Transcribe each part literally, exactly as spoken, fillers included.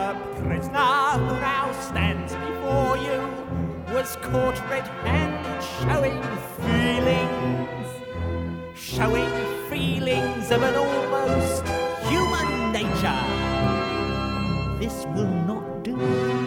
the prisoner who now stands before you was caught red-handed showing feelings, showing feelings of an almost human nature. This will not do.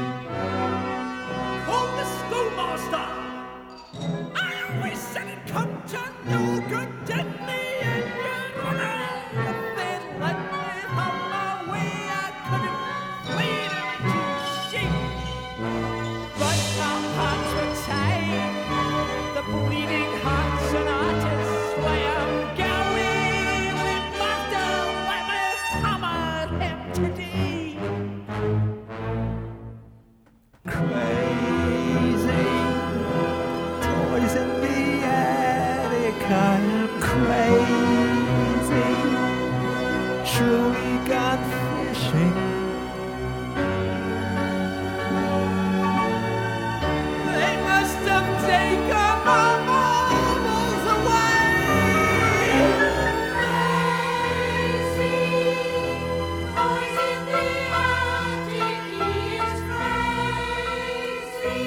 Call the schoolmaster! I always said it come to no good, didn't me, and your honor. If they'd let me on my way, I could have played them to sheep. But our hearts were tied, the bleeding hearts and artists way I'm going. We must have let me hammer him today. Crazy, toys in the attic, I am crazy, truly gone fishing. They must have taken my marbles away. Crazy, toys in the attic, he is crazy.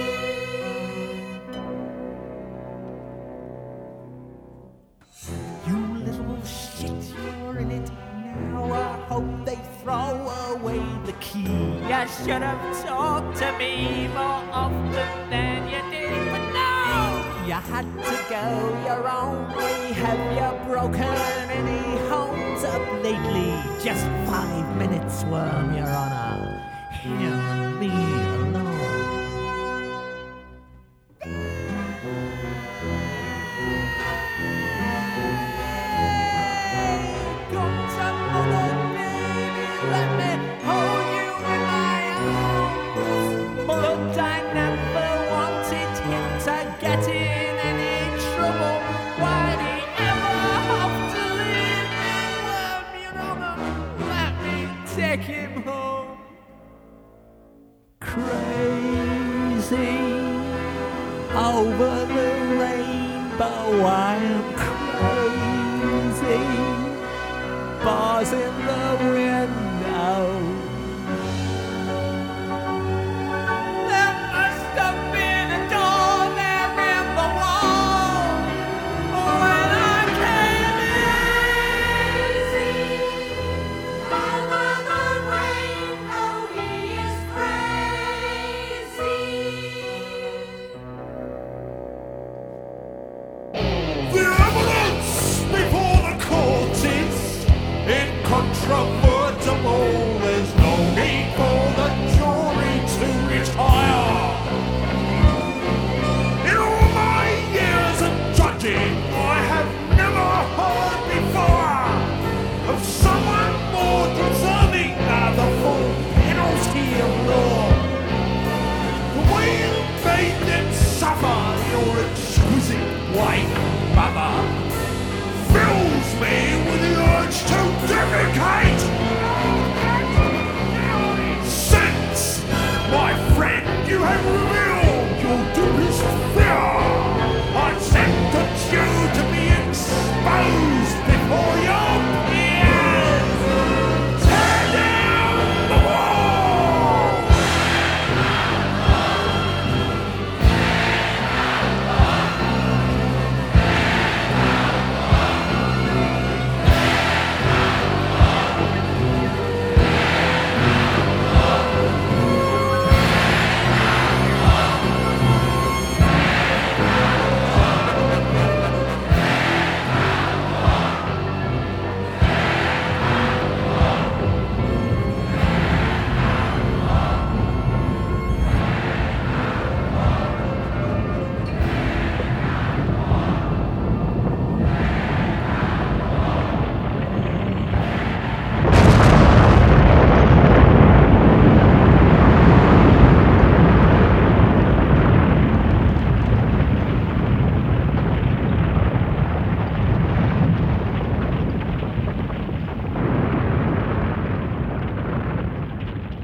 You little shit, you're in it now. I hope they throw away the key. You should have talked to me more often than you did, but no! You had to go your own way. Have you broken any homes up lately? Just five minutes, Worm, Your Honor. Him and me alone. Come to mother, baby, let me hold you in my arms. But I never wanted him to get in any trouble. Why'd he ever have to leave me? Worm, Your Honor, let me take him home. Crazy, over the rainbow, I am crazy. Bars in the window,